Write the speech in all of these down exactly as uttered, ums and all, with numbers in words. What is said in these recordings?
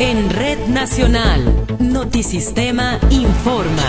En Red Nacional, Notisistema informa.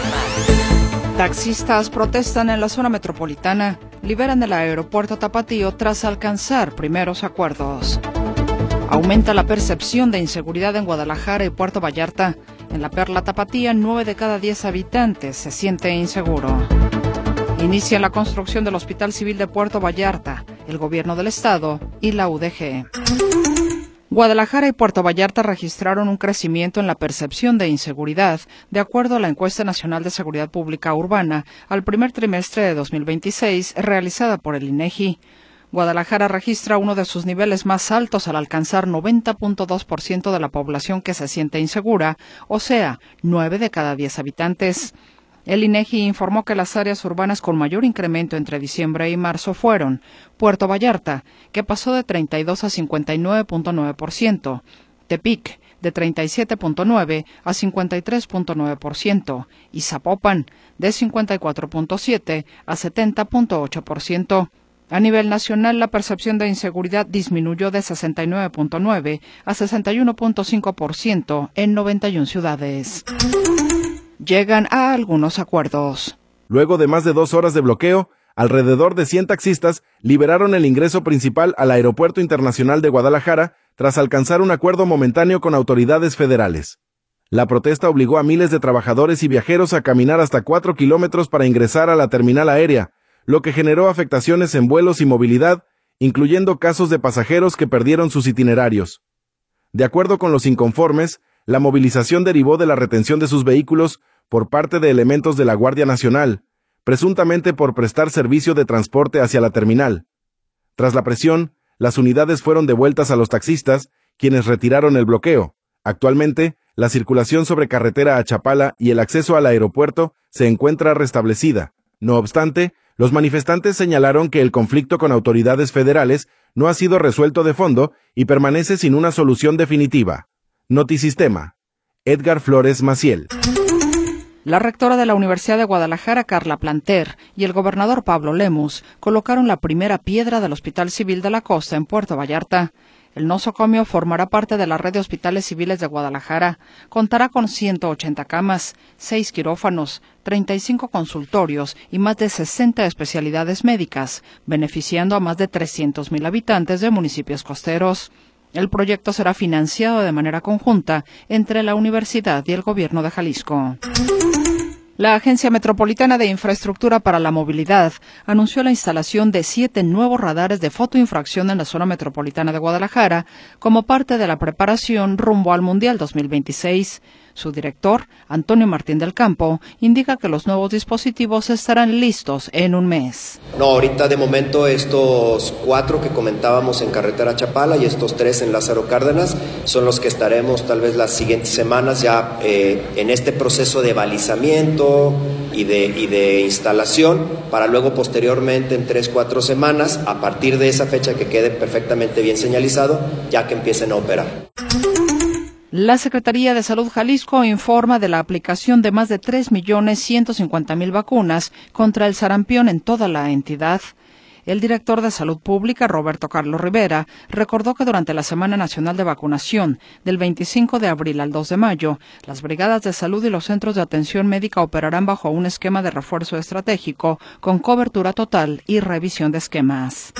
Taxistas protestan en la zona metropolitana, liberan el aeropuerto Tapatío tras alcanzar primeros acuerdos. Aumenta la percepción de inseguridad en Guadalajara y Puerto Vallarta. En la Perla Tapatía, nueve de cada diez habitantes se siente inseguro. Inicia la construcción del Hospital Civil de Puerto Vallarta, el Gobierno del Estado y la U D G. Guadalajara y Puerto Vallarta registraron un crecimiento en la percepción de inseguridad, de acuerdo a la Encuesta Nacional de Seguridad Pública Urbana, al primer trimestre de dos mil veintiséis, realizada por el INEGI. Guadalajara registra uno de sus niveles más altos al alcanzar noventa punto dos por ciento de la población que se siente insegura, o sea, nueve de cada diez habitantes. El INEGI informó que las áreas urbanas con mayor incremento entre diciembre y marzo fueron Puerto Vallarta, que pasó de treinta y dos a cincuenta y nueve punto nueve por ciento, Tepic, de treinta y siete punto nueve a cincuenta y tres punto nueve por ciento, y Zapopan, de cincuenta y cuatro punto siete a setenta punto ocho por ciento. A nivel nacional, la percepción de inseguridad disminuyó de sesenta y nueve punto nueve a sesenta y uno punto cinco por ciento en noventa y una ciudades. Llegan a algunos acuerdos. Luego de más de dos horas de bloqueo, alrededor de cien taxistas liberaron el ingreso principal al Aeropuerto Internacional de Guadalajara tras alcanzar un acuerdo momentáneo con autoridades federales. La protesta obligó a miles de trabajadores y viajeros a caminar hasta cuatro kilómetros para ingresar a la terminal aérea, lo que generó afectaciones en vuelos y movilidad, incluyendo casos de pasajeros que perdieron sus itinerarios. De acuerdo con los inconformes, la movilización derivó de la retención de sus vehículos por parte de elementos de la Guardia Nacional, presuntamente por prestar servicio de transporte hacia la terminal. Tras la presión, las unidades fueron devueltas a los taxistas, quienes retiraron el bloqueo. Actualmente, la circulación sobre carretera a Chapala y el acceso al aeropuerto se encuentra restablecida. No obstante, los manifestantes señalaron que el conflicto con autoridades federales no ha sido resuelto de fondo y permanece sin una solución definitiva. Notisistema. Edgar Flores Maciel. La rectora de la Universidad de Guadalajara, Carla Planter, y el gobernador Pablo Lemus colocaron la primera piedra del Hospital Civil de la Costa en Puerto Vallarta. El nosocomio formará parte de la red de hospitales civiles de Guadalajara. Contará con ciento ochenta camas, seis quirófanos, treinta y cinco consultorios y más de sesenta especialidades médicas, beneficiando a más de trescientos mil habitantes de municipios costeros. El proyecto será financiado de manera conjunta entre la universidad y el gobierno de Jalisco. La Agencia Metropolitana de Infraestructura para la Movilidad anunció la instalación de siete nuevos radares de fotoinfracción en la zona metropolitana de Guadalajara como parte de la preparación rumbo al Mundial dos mil veintiséis. Su director, Antonio Martín del Campo, indica que los nuevos dispositivos estarán listos en un mes. No, ahorita de momento estos cuatro que comentábamos en Carretera Chapala y estos tres en Lázaro Cárdenas son los que estaremos tal vez las siguientes semanas ya eh, en este proceso de balizamiento y de, y de instalación para luego posteriormente en tres, cuatro semanas, a partir de esa fecha que quede perfectamente bien señalizado, ya que empiecen a operar. La Secretaría de Salud Jalisco informa de la aplicación de más de tres millones ciento cincuenta mil vacunas contra el sarampión en toda la entidad. El director de Salud Pública, Roberto Carlos Rivera, recordó que durante la Semana Nacional de Vacunación, del veinticinco de abril al dos de mayo, las brigadas de salud y los centros de atención médica operarán bajo un esquema de refuerzo estratégico con cobertura total y revisión de esquemas.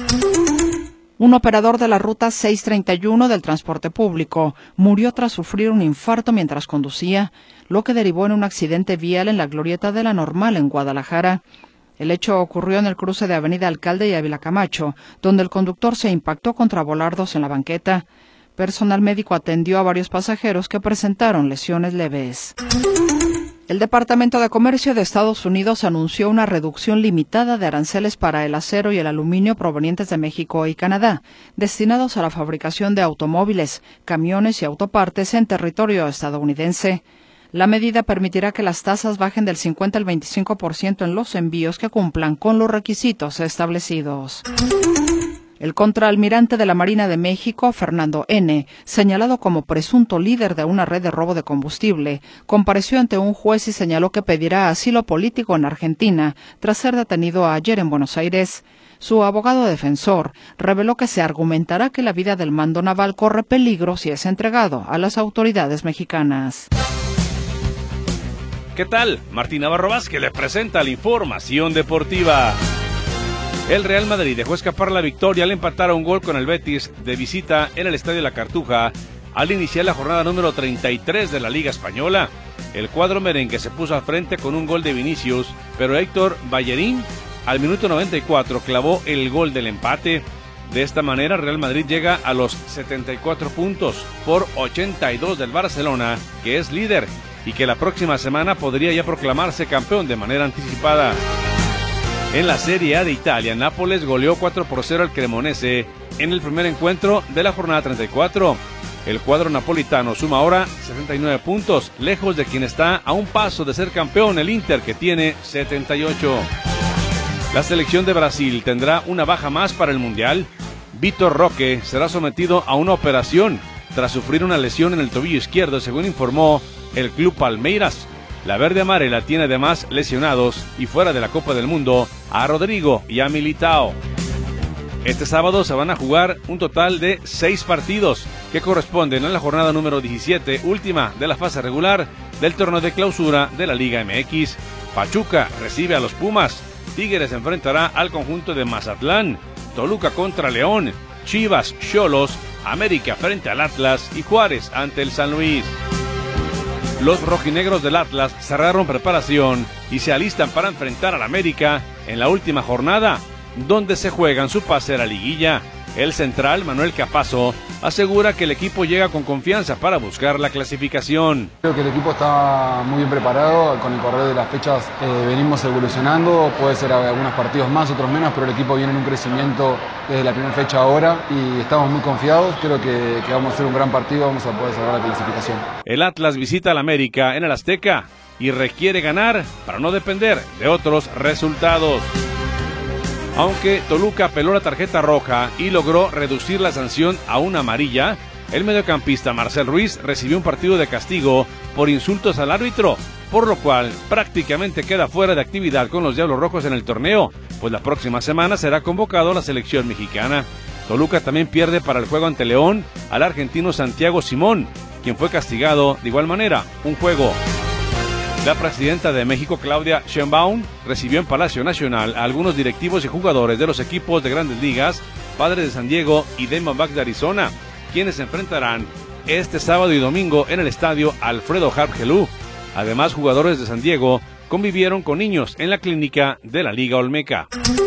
Un operador de la ruta seiscientos treinta y uno del transporte público murió tras sufrir un infarto mientras conducía, lo que derivó en un accidente vial en la glorieta de la Normal en Guadalajara. El hecho ocurrió en el cruce de Avenida Alcalde y Ávila Camacho, donde el conductor se impactó contra volardos en la banqueta. Personal médico atendió a varios pasajeros que presentaron lesiones leves. El Departamento de Comercio de Estados Unidos anunció una reducción limitada de aranceles para el acero y el aluminio provenientes de México y Canadá, destinados a la fabricación de automóviles, camiones y autopartes en territorio estadounidense. La medida permitirá que las tasas bajen del cincuenta al veinticinco por ciento en los envíos que cumplan con los requisitos establecidos. El contraalmirante de la Marina de México, Fernando N., señalado como presunto líder de una red de robo de combustible, compareció ante un juez y señaló que pedirá asilo político en Argentina tras ser detenido ayer en Buenos Aires. Su abogado defensor reveló que se argumentará que la vida del mando naval corre peligro si es entregado a las autoridades mexicanas. ¿Qué tal? Martín Navarro Vázquez le presenta la información deportiva. El Real Madrid dejó escapar la victoria al empatar a un gol con el Betis de visita en el Estadio La Cartuja al iniciar la jornada número treinta y tres de la Liga Española. El cuadro merengue se puso al frente con un gol de Vinicius, pero Héctor Bellerín al minuto noventa y cuatro clavó el gol del empate. De esta manera, Real Madrid llega a los setenta y cuatro puntos por ochenta y dos del Barcelona, que es líder y que la próxima semana podría ya proclamarse campeón de manera anticipada. En la Serie A de Italia, Nápoles goleó cuatro por cero al Cremonese en el primer encuentro de la jornada treinta y cuatro. El cuadro napolitano suma ahora setenta y nueve puntos, lejos de quien está a un paso de ser campeón, el Inter, que tiene setenta y ocho. La selección de Brasil tendrá una baja más para el Mundial. Vitor Roque será sometido a una operación tras sufrir una lesión en el tobillo izquierdo, según informó el club Palmeiras. La verde amarela tiene además lesionados y fuera de la Copa del Mundo a Rodrigo y a Militao. Este sábado se van a jugar un total de seis partidos que corresponden a la jornada número diecisiete, última de la fase regular del torneo de clausura de la Liga M X. Pachuca recibe a los Pumas, Tigres enfrentará al conjunto de Mazatlán, Toluca contra León, Chivas, Xolos, América frente al Atlas y Juárez ante el San Luis. Los rojinegros del Atlas cerraron preparación y se alistan para enfrentar al América en la última jornada, donde se juegan su pase a la liguilla. El central, Manuel Capazo, asegura que el equipo llega con confianza para buscar la clasificación. Creo que el equipo está muy bien preparado, con el correr de las fechas eh, venimos evolucionando, puede ser algunos partidos más, otros menos, pero el equipo viene en un crecimiento desde la primera fecha ahora y estamos muy confiados, creo que, que vamos a hacer un gran partido, vamos a poder salvar la clasificación. El Atlas visita al América en el Azteca y requiere ganar para no depender de otros resultados. Aunque Toluca apeló la tarjeta roja y logró reducir la sanción a una amarilla, el mediocampista Marcel Ruiz recibió un partido de castigo por insultos al árbitro, por lo cual prácticamente queda fuera de actividad con los Diablos Rojos en el torneo, pues la próxima semana será convocado a la selección mexicana. Toluca también pierde para el juego ante León al argentino Santiago Simón, quien fue castigado de igual manera, un juego. La presidenta de México, Claudia Sheinbaum, recibió en Palacio Nacional a algunos directivos y jugadores de los equipos de Grandes Ligas, Padres de San Diego y Diamondbacks de Arizona, quienes se enfrentarán este sábado y domingo en el estadio Alfredo Harp Helú. Además, jugadores de San Diego convivieron con niños en la clínica de la Liga Olmeca.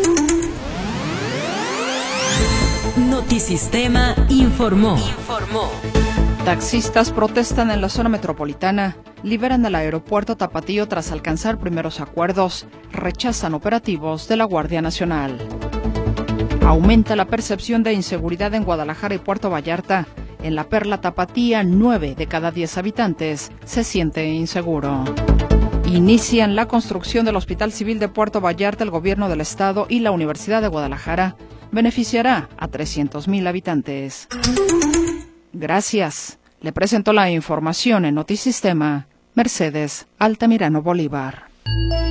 Notisistema informó. Informó. Taxistas protestan en la zona metropolitana, liberan el aeropuerto Tapatío tras alcanzar primeros acuerdos, rechazan operativos de la Guardia Nacional. Aumenta la percepción de inseguridad en Guadalajara y Puerto Vallarta. En la Perla Tapatía, nueve de cada diez habitantes se siente inseguro. Inician la construcción del Hospital Civil de Puerto Vallarta, el Gobierno del Estado y la Universidad de Guadalajara. Beneficiará a trescientos mil habitantes. Gracias. Le presentó la información en Notisistema Mercedes Altamirano Bolívar.